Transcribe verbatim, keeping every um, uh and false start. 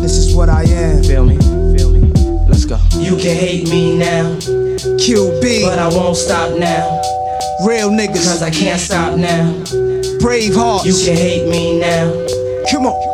This is what I am. Feel me? Feel me? Let's go. You can hate me now, Q B, but I won't stop now, real niggas, cause I can't stop now. brave hearts. You can hate me now, Come on.